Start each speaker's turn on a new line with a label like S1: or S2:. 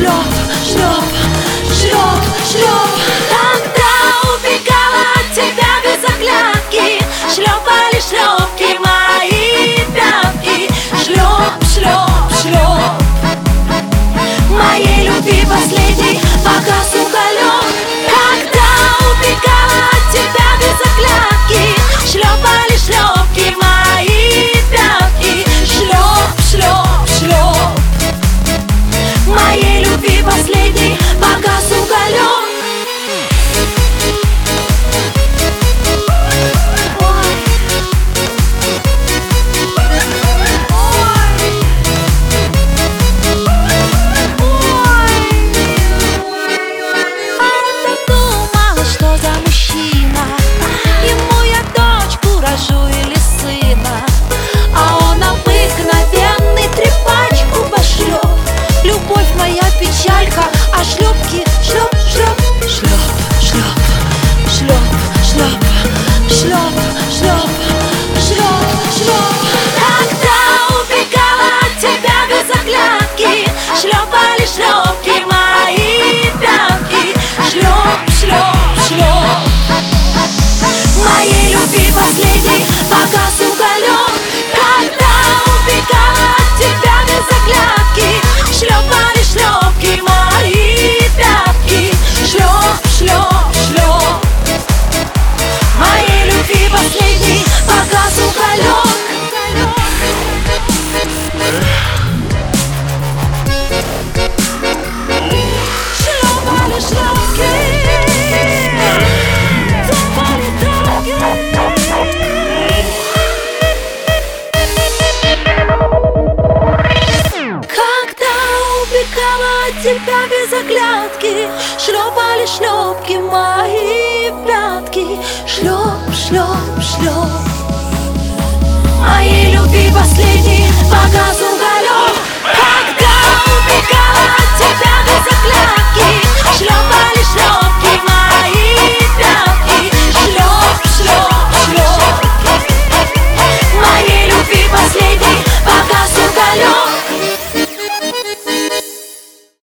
S1: шлеп, шлеп, шлеп, шлеп. Когда убегала от тебя без оглядки, шлепали шлепки мои пятки. Шлеп, шлеп, шлеп. Моей любви последней погас уголек. Когда убегала от тебя без оглядки, шлепали шлепки мои пятки. Шлеп, шлеп, шлеп. Моей любви последней погас уголек. Печалька, а шлепки, шлеп, шлеп, шлеп, шлеп, шлеп, шлеп, шлеп, шлеп, шлеп, шлеп. Когда убегала от тебя без оглядки, шлепали шлепки мои пятки. Шлеп, шлеп, шлеп. Моей любви последней погас уголек. Когда убегала от тебя без оглядки, шлепали шлепки мои пятки. Шлеп, шлеп, шлеп. Моей любви последней погас уголек. Шлепали шлепки, топали тропки. Убегала от тебя без оглядки, шлепали шлепки мои пятки. Шлеп, шлеп, шлеп. Моей любви последней погас